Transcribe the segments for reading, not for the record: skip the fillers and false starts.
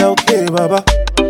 okay, Baba.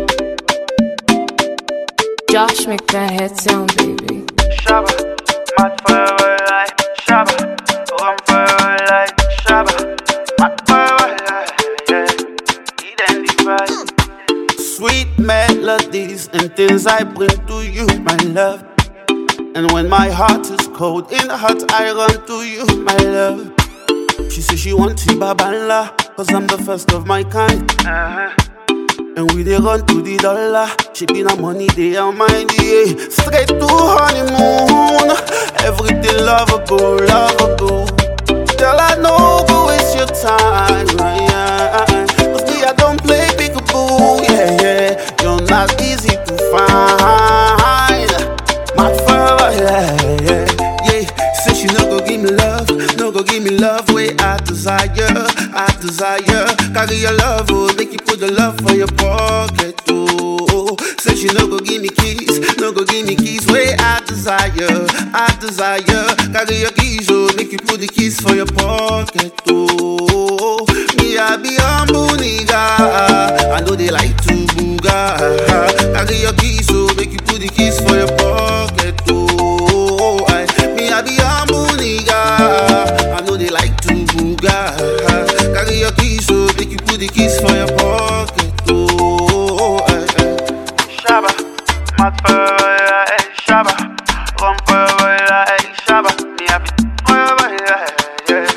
Josh, make that head sound, baby. Shabba, mad forever like Shabba, run forever like Shabba, mad forever like, yeah, identify. Sweet melodies and things I bring to you, my love. And when my heart is cold, in the heart I run to you, my love. She says she wants you, Babala, cause I'm the first of my kind. And we dey run to the dollar. She be na money, they are mine, yeah. Straight to honeymoon. Everything lovable, lovable. Girl, I know, go waste your time, yeah. Cause me, I don't play peekaboo, yeah, yeah. You're not easy to find. My forever, yeah, yeah, yeah. Say she no go give me love, no go give me love. Way I desire, I desire. Carry your love, oh, make you put the love for your pocket, oh. Say she no go give me keys, no go give me keys. Way I desire, I desire. Carry your keys, oh, make you put the keys for your pocket, oh. Me, I be humble, nigga. I know they like to booga. Carry your keys, oh, make you put the keys for your pocket, oh. Me, I be humble, nigga. I know they like to booga. Carry your keys, so make you put the keys for your pocket. Oh, Shabba, mad forever like Shabba, run forever like Shabba, me happy forever like, yeah.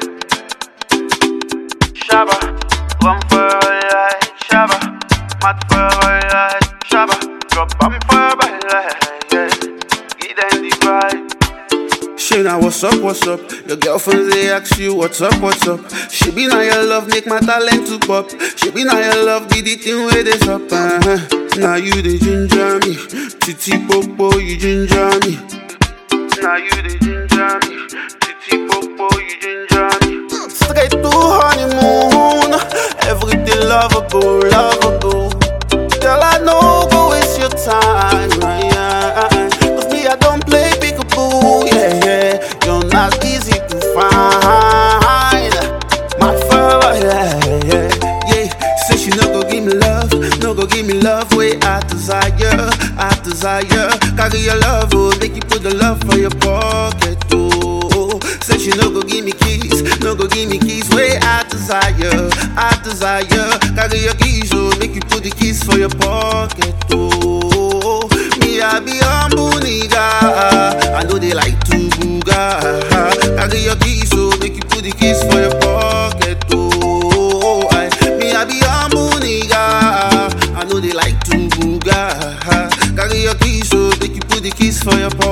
Shabba, run forever like Shabba, mad forever like Shabba, drop on forever like, yeah. Identify. Shayna, what's up, what's up? Your girlfriends, they ask you, what's up, what's up? She be now your love, make my talent to pop. She be now your love, be the thing where they up, Now you the ginger me. Titi Popo, you ginger me. Now you the ginger me. Titi Popo, you ginger me. Straight to honeymoon. Everything lovable, lovable. Girl, I know, go waste your time, yeah. Cause me, I don't play peekaboo, yeah, yeah. You're not easy to find. My forever, yeah, yeah, yeah. Say she no go give me love, no go give me love. Way I desire, I desire. Carry your love, oh, make you put the love for your pocket, oh. Say she no go give me keys, no go give me keys. Way I desire, I desire. Carry your keys, oh, make you put the keys for your pocket, oh. Me, I be humble, nigga. I know they like to booga. Carry your keys, so make you put the keys for your pocket, oh. Me, I be humble, nigga. I know they like to booga. Carry your keys, so make you put the keys for your pocket.